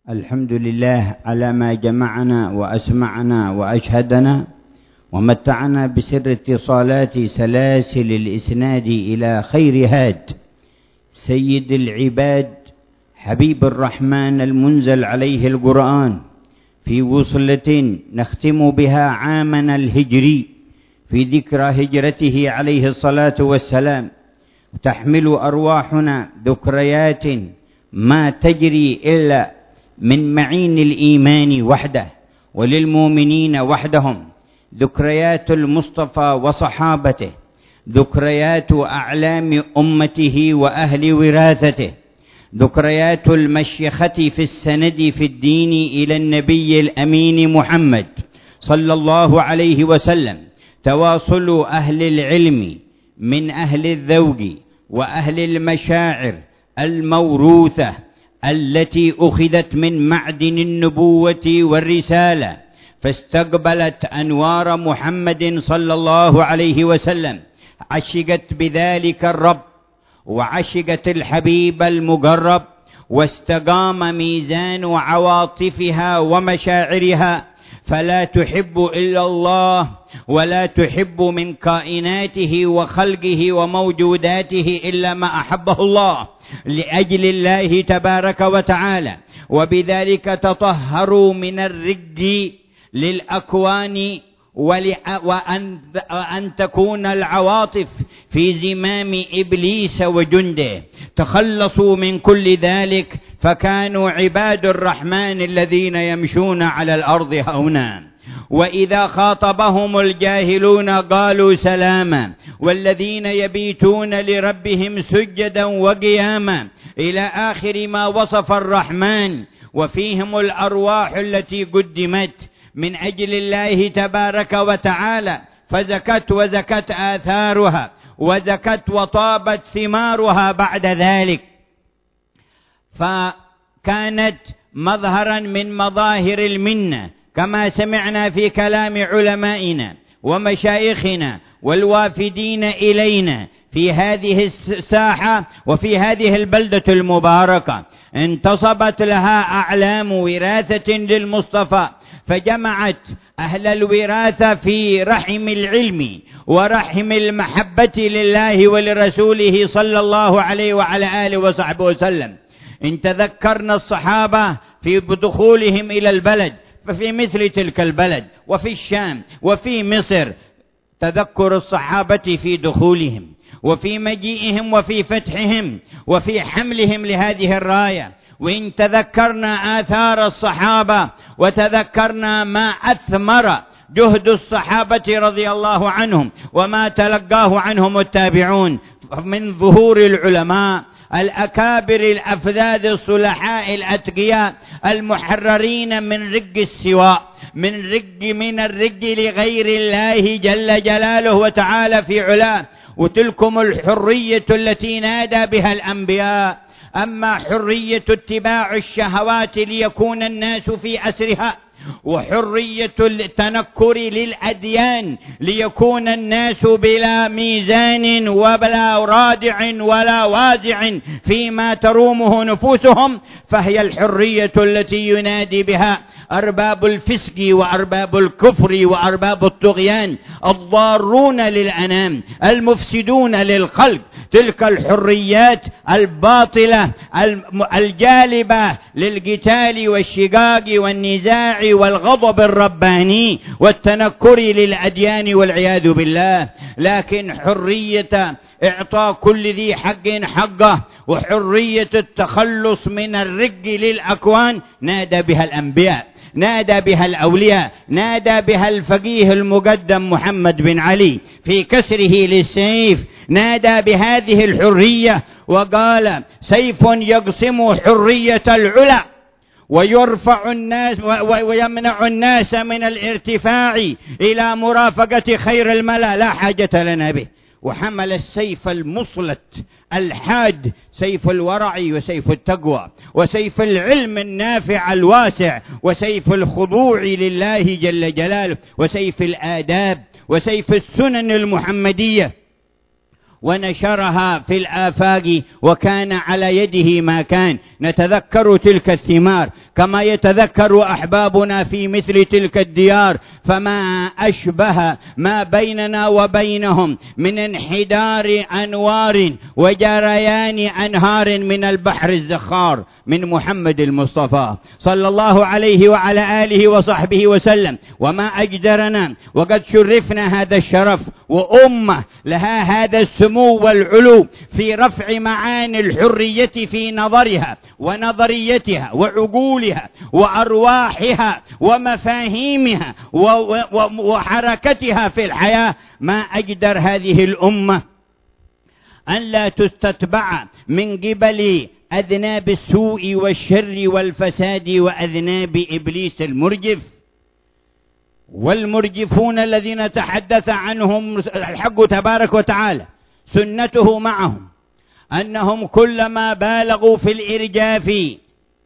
الحمد لله على ما جمعنا وأسمعنا وأشهدنا ومتعنا بسر اتصالات سلاسل الإسناد إلى خير هاد سيد العباد حبيب الرحمن المنزل عليه القرآن في وصلة نختم بها عامنا الهجري في ذكرى هجرته عليه الصلاة والسلام، تحمل أرواحنا ذكريات ما تجري إلا من معين الإيمان وحده وللمؤمنين وحدهم، ذكريات المصطفى وصحابته، ذكريات أعلام أمته وأهل وراثته، ذكريات المشيخة في السند في الدين إلى النبي الأمين محمد صلى الله عليه وسلم، تواصل أهل العلم من أهل الذوق وأهل المشاعر الموروثة التي أخذت من معدن النبوة والرسالة، فاستقبلت أنوار محمد صلى الله عليه وسلم، عشقت بذلك الرب وعشقت الحبيب المقرب، واستقام ميزان عواطفها ومشاعرها، فلا تحب إلا الله ولا تحب من كائناته وخلقه وموجوداته إلا ما أحبه الله لأجل الله تبارك وتعالى، وبذلك تطهروا من الرق للأكوان وأن تكون العواطف في زمام إبليس وجنده، تخلصوا من كل ذلك فكانوا عباد الرحمن الذين يمشون على الأرض هونا، وإذا خاطبهم الجاهلون قالوا سلاما، والذين يبيتون لربهم سجدا وقياما، إلى آخر ما وصف الرحمن، وفيهم الأرواح التي قدمت من أجل الله تبارك وتعالى، فزكت وزكت آثارها وزكت وطابت ثمارها بعد ذلك، فكانت مظهرا من مظاهر المنة كما سمعنا في كلام علمائنا ومشايخنا والوافدين إلينا في هذه الساحة وفي هذه البلدة المباركة، انتصبت لها أعلام وراثة للمصطفى، فجمعت أهل الوراثة في رحم العلم ورحم المحبة لله ولرسوله صلى الله عليه وعلى آله وصحبه وسلم. إن تذكرنا الصحابة في دخولهم إلى البلد، ففي مثل تلك البلد وفي الشام وفي مصر تذكر الصحابة في دخولهم وفي مجيئهم وفي فتحهم وفي حملهم لهذه الراية. وإن تذكرنا آثار الصحابة وتذكرنا ما أثمر جهد الصحابة رضي الله عنهم وما تلقاه عنهم التابعون من ظهور العلماء الأكابر الأفذاذ الصلحاء الأتقياء المحررين من رق السواء، من الرق لغير الله جل جلاله وتعالى في علاه، وتلكم الحرية التي نادى بها الأنبياء. أما حرية اتباع الشهوات ليكون الناس في أسرها، وحرية التنكر للأديان ليكون الناس بلا ميزان وبلا رادع ولا وازع فيما ترومه نفوسهم، فهي الحرية التي ينادي بها أرباب الفسق وأرباب الكفر وأرباب الطغيان الضارون للأنام المفسدون للخلق، تلك الحريات الباطلة الجالبة للقتال والشقاق والنزاع والغضب الرباني والتنكر للأديان والعياذ بالله. لكن حرية إعطاء كل ذي حق حقه وحرية التخلص من الرق للأكوان نادى بها الأنبياء، نادى بها الأولياء، نادى بها الفقيه المقدم محمد بن علي في كسره للسيف، نادى بهذه الحرية وقال: سيف يقسم حرية العلا ويرفع الناس ويمنع الناس من الارتفاع إلى مرافقة خير الملا، لا حاجة لنا به. وحمل السيف المصلت الحاد، سيف الورع وسيف التقوى وسيف العلم النافع الواسع وسيف الخضوع لله جل جلاله وسيف الآداب وسيف السنن المحمدية. ونشرها في الآفاق، وكان على يده ما كان. نتذكر تلك الثمار كما يتذكر أحبابنا في مثل تلك الديار، فما أشبه ما بيننا وبينهم من انحدار أنوار وجريان أنهار من البحر الزخار من محمد المصطفى صلى الله عليه وعلى آله وصحبه وسلم. وما أجدرنا وقد شرفنا هذا الشرف، وأمة لها هذا السمو والعلو في رفع معاني الحرية في نظرها ونظريتها وعقولها وأرواحها ومفاهيمها وحركتها في الحياة. ما أجدر هذه الأمة أن لا تستتبع من قبل أذناب السوء والشر والفساد وأذناب إبليس المرجف. والمرجفون الذين تحدث عنهم الحق تبارك وتعالى سنته معهم أنهم كلما بالغوا في الإرجاف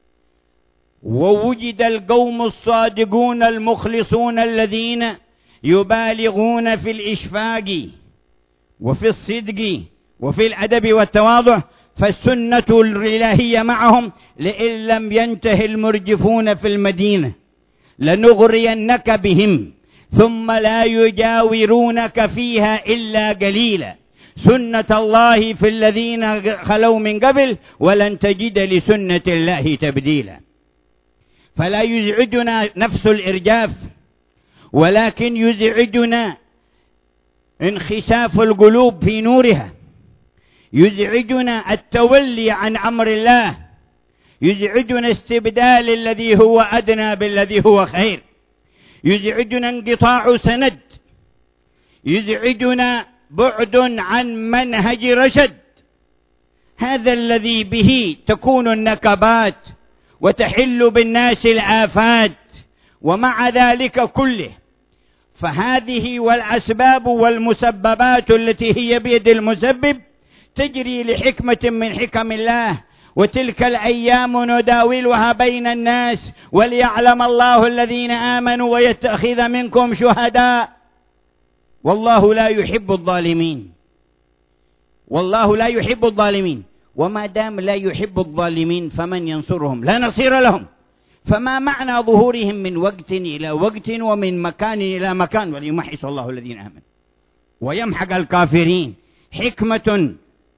ووجد القوم الصادقون المخلصون الذين يبالغون في الإشفاق وفي الصدق وفي الأدب والتواضع، فالسنة الإلهية معهم لئن لم ينتهي المرجفون في المدينة لنغرينك بهم ثم لا يجاورونك فيها إلا قليلا، سنة الله في الذين خلوا من قبل ولن تجد لسنة الله تبديلا. فلا يزعجنا نفس الإرجاف، ولكن يزعجنا انخساف القلوب في نورها، يزعجنا التولي عن أمر الله، يزعجنا استبدال الذي هو أدنى بالذي هو خير، يزعجنا انقطاع سند، يزعجنا بعد عن منهج رشد. هذا الذي به تكون النكبات وتحل بالناس الآفات. ومع ذلك كله فهذه والأسباب والمسببات التي هي بيد المسبب تجري لحكمة من حكم الله، وتلك الأيام نداولها بين الناس وليعلم الله الذين آمنوا ويتخذ منكم شهداء، والله لا يحب الظالمين، والله لا يحب الظالمين. وما دام لا يحب الظالمين فمن ينصرهم؟ لا نصير لهم. فما معنى ظهورهم من وقت إلى وقت ومن مكان إلى مكان؟ وليمحص الله الذين آمنوا ويمحق الكافرين. حكمة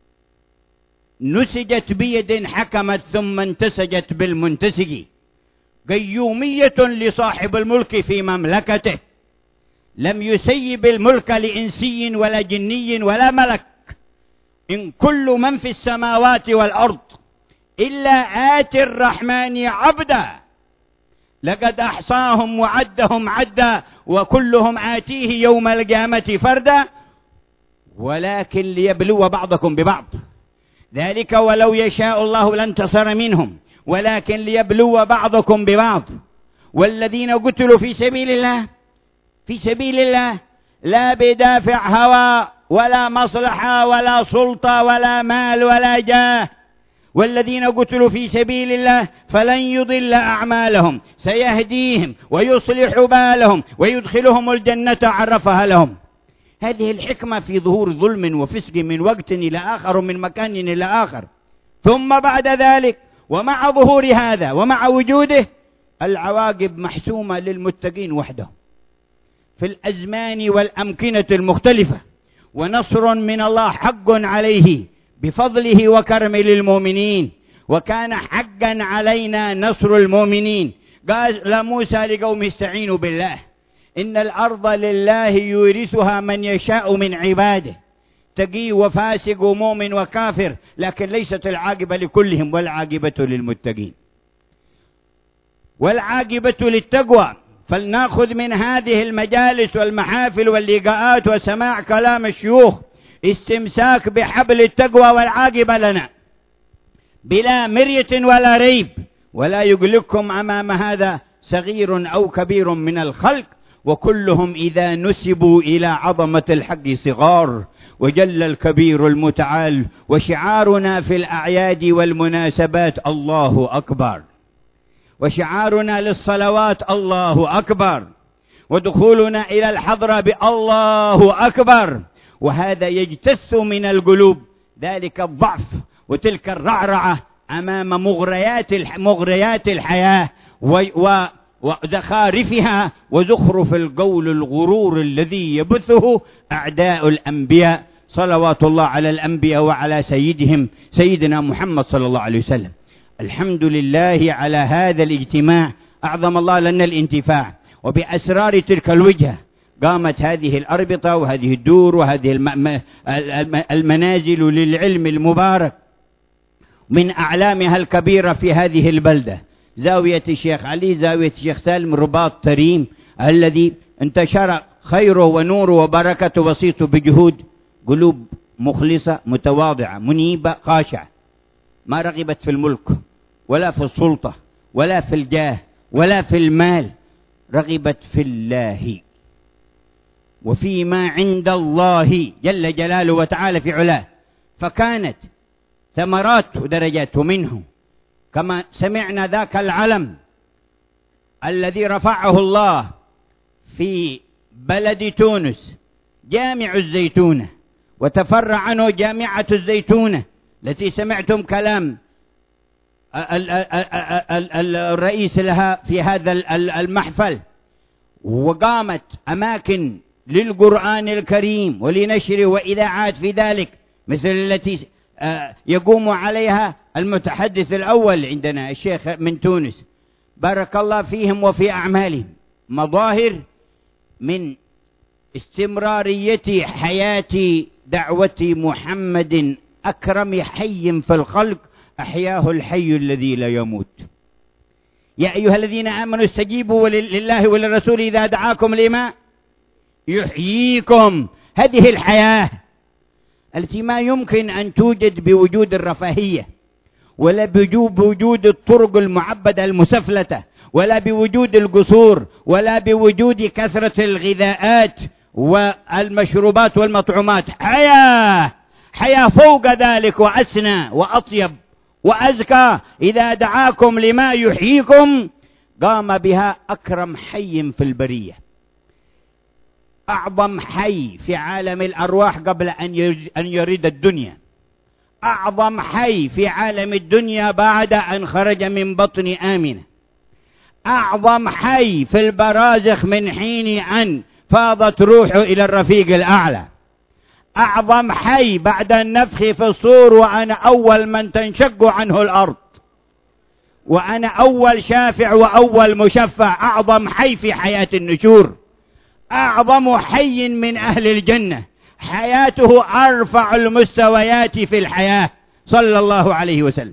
نسجت بيد حكمت ثم انتسجت بالمنتسج، قيومية لصاحب الملك في مملكته، لم يسيب الملك لإنسي ولا جني ولا ملك، إن كل من في السماوات والأرض إلا آتي الرحمن عبدا، لقد أحصاهم وعدهم عدا وكلهم آتيه يوم القيامة فردا، ولكن ليبلو بعضكم ببعض، ذلك ولو يشاء الله لانتصر منهم ولكن ليبلو بعضكم ببعض. والذين قتلوا في سبيل الله، في سبيل الله لا بدافع هوى ولا مصلحة ولا سلطة ولا مال ولا جاه، والذين قتلوا في سبيل الله فلن يضل أعمالهم، سيهديهم ويصلح بالهم ويدخلهم الجنة عرفها لهم. هذه الحكمة في ظهور ظلم وفسق من وقت إلى آخر ومن مكان إلى آخر. ثم بعد ذلك ومع ظهور هذا ومع وجوده العواقب محسومة للمتقين وحدهم في الأزمان والأمكنة المختلفة، ونصر من الله حق عليه بفضله وكرم للمؤمنين، وكان حقا علينا نصر المؤمنين. قال موسى لقوم استعينوا بالله إن الأرض لله يورثها من يشاء من عباده، تقي وفاسق ومؤمن وكافر، لكن ليست العاقبة لكلهم، والعاقبة للمتقين والعاقبة للتقوى. فلنأخذ من هذه المجالس والمحافل واللقاءات وسماع كلام الشيوخ استمساك بحبل التقوى، والعاقبة لنا بلا مرية ولا ريب، ولا يقلقكم أمام هذا صغير أو كبير من الخلق، وكلهم إذا نسبوا إلى عظمة الحق صغار، وجل الكبير المتعال. وشعارنا في الأعياد والمناسبات الله أكبر، وشعارنا للصلوات الله أكبر، ودخولنا إلى الحضرة بالله أكبر، وهذا يجتث من القلوب ذلك الضعف وتلك الرعرعة أمام مغريات الحياة وزخارفها وزخرف القول الغرور الذي يبثه أعداء الأنبياء، صلوات الله على الأنبياء وعلى سيدنا محمد صلى الله عليه وسلم. الحمد لله على هذا الاجتماع، أعظم الله لنا الانتفاع، وبأسرار تلك الوجهة قامت هذه الأربطة وهذه الدور وهذه المنازل للعلم المبارك. من أعلامها الكبيرة في هذه البلدة زاوية الشيخ علي، زاوية الشيخ سالم رباط تريم، الذي انتشر خيره ونوره وبركته وصيته بجهود قلوب مخلصة متواضعة منيبة خاشعة، ما رغبت في الملك ولا في السلطة ولا في الجاه ولا في المال، رغبت في الله وفيما عند الله جل جلاله وتعالى في علاه، فكانت ثمرات ودرجات منه كما سمعنا ذاك العلم الذي رفعه الله في بلد تونس، جامع الزيتونة، وتفرع عنه جامعة الزيتونة التي سمعتم كلام الرئيس لها في هذا المحفل، وقامت أماكن للقرآن الكريم ولنشره وإذاعات في ذلك مثل التي يقوم عليها المتحدث الأول عندنا الشيخ من تونس، بارك الله فيهم وفي أعمالهم. مظاهر من استمرارية حياة دعوة محمد أكرم حي في الخلق، أحياه الحي الذي لا يموت. يا أيها الذين آمنوا استجيبوا لله وللرسول إذا دعاكم لما يحييكم. هذه الحياة التي ما يمكن أن توجد بوجود الرفاهية، ولا بوجود الطرق المعبدة المسفلتة، ولا بوجود القصور، ولا بوجود كثرة الغذاءات والمشروبات والمطعومات. حياة فوق ذلك وأسنى وأطيب وأزكى. إذا دعاكم لما يحييكم قام بها أكرم حي في البرية، أعظم حي في عالم الأرواح قبل أن يريد الدنيا، أعظم حي في عالم الدنيا بعد أن خرج من بطن آمنة، أعظم حي في البرازخ من حين أن فاضت روحه إلى الرفيق الأعلى، أعظم حي بعد النفخ في الصور وأنا أول من تنشق عنه الأرض، وأنا أول شافع وأول مشفع، أعظم حي في حياة النشور، أعظم حي من أهل الجنة، حياته أرفع المستويات في الحياة صلى الله عليه وسلم،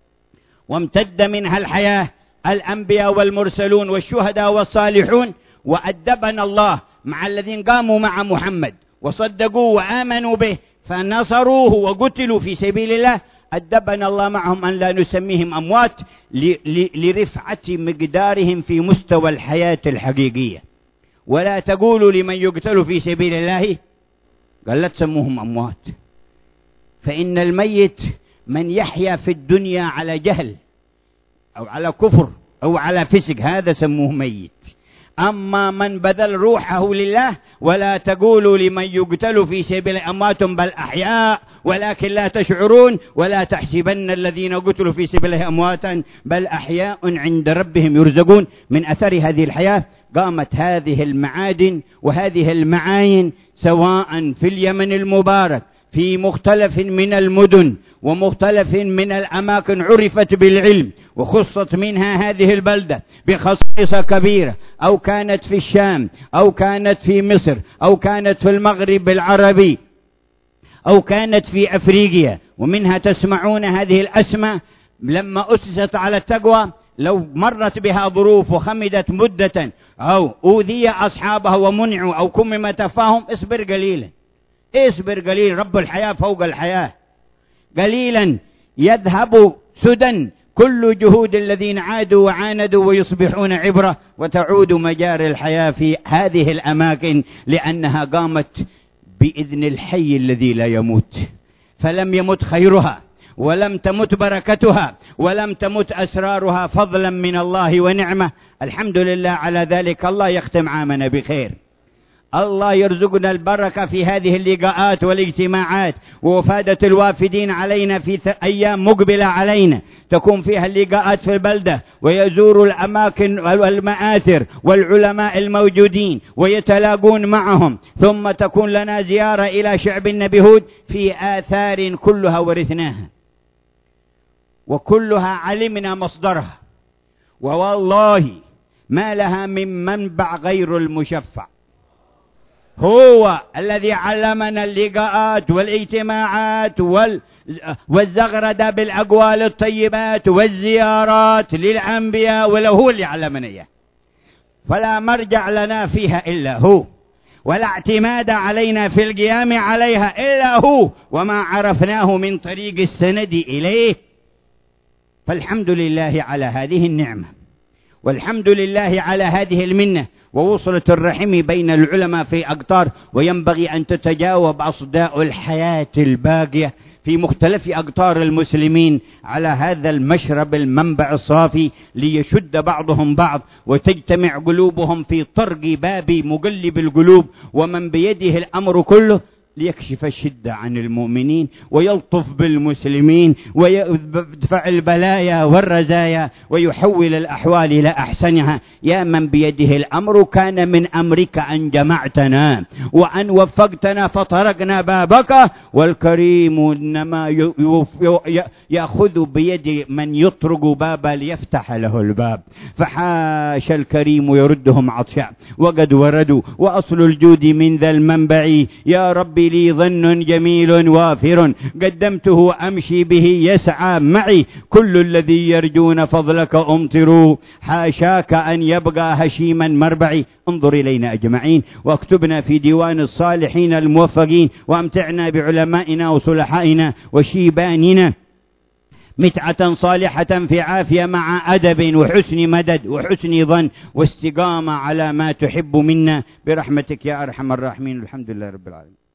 وامتد منها الحياة الأنبياء والمرسلون والشهداء والصالحون. وأدبنا الله مع الذين قاموا مع محمد وصدقوه وآمنوا به فنصروه وقتلوا في سبيل الله، أدبنا الله معهم أن لا نسميهم أموات لرفعة مقدارهم في مستوى الحياة الحقيقية. ولا تقولوا لمن يقتل في سبيل الله، قال لا تسموهم أموات، فإن الميت من يحيا في الدنيا على جهل أو على كفر أو على فسق، هذا سموه ميت. أما من بذل روحه لله، ولا تقولوا لمن يقتل في سبيل أموات بل أحياء ولكن لا تشعرون، ولا تحسبن الذين قتلوا في سبيل أمواتا بل أحياء عند ربهم يرزقون. من أثر هذه الحياة قامت هذه المعادن وهذه المعاين سواء في اليمن المبارك في مختلف من المدن ومختلف من الأماكن عرفت بالعلم وخصت منها هذه البلدة بخصائص كبيرة، أو كانت في الشام أو كانت في مصر أو كانت في المغرب العربي أو كانت في أفريقيا. ومنها تسمعون هذه الأسماء لما أسست على التقوى، لو مرت بها ظروف وخمدت مدة أو أوذي أصحابها ومنعوا أو كمم تفاهم، اصبر قليلا، اصبر قليلا، رب الحياة فوق الحياة، قليلا يذهب سدى كل جهود الذين عادوا وعاندوا ويصبحون عبرة، وتعود مجاري الحياة في هذه الأماكن لأنها قامت بإذن الحي الذي لا يموت، فلم يمت خيرها ولم تمت بركتها ولم تمت أسرارها فضلا من الله ونعمة. الحمد لله على ذلك. الله يختم عامنا بخير، الله يرزقنا البركة في هذه اللقاءات والاجتماعات، ووفادة الوافدين علينا في أيام مقبلة علينا تكون فيها اللقاءات في البلدة، ويزور الأماكن والمآثر والعلماء الموجودين ويتلاقون معهم، ثم تكون لنا زيارة إلى شعب النبي هود في آثار كلها ورثناها وكلها علمنا مصدرها، ووالله ما لها من منبع غير المشفع. هو الذي علمنا اللقاءات والاجتماعات والزغردة بالأقوال الطيبات والزيارات للأنبياء، ولو هو اللي علمنا إياه، فلا مرجع لنا فيها إلا هو، ولا اعتماد علينا في القيام عليها إلا هو، وما عرفناه من طريق السند إليه. فالحمد لله على هذه النعمة، والحمد لله على هذه المنة، ووصلت الرحم بين العلماء في أقطار، وينبغي أن تتجاوب أصداء الحياة الباقية في مختلف أقطار المسلمين على هذا المشرب المنبع الصافي، ليشد بعضهم بعض وتجتمع قلوبهم في طرق باب مقلب القلوب، ومن بيده الأمر كله ليكشف الشدة عن المؤمنين ويلطف بالمسلمين ويدفع البلايا والرزايا ويحول الأحوال إلى أحسنها. يا من بيده الأمر، كان من أمرك أن جمعتنا وأن وفقتنا فطرقنا بابك، والكريم إنما يأخذ بيد من يطرق بابا ليفتح له الباب، فحاش الكريم يردهم عطشا وقد وردوا، وأصل الجود من ذا المنبع يا ربي لي ظن جميل وافر، قدمته أمشي به يسعى معي، كل الذي يرجون فضلك أمطروا، حاشاك أن يبقى هشيما مربعي. انظر إلينا أجمعين، واكتبنا في ديوان الصالحين الموفقين، وامتعنا بعلمائنا وصلحائنا وشيباننا متعة صالحة في عافية مع أدب وحسن مدد وحسن ظن واستقامة على ما تحب منا، برحمتك يا أرحم الراحمين. الحمد لله رب العالمين.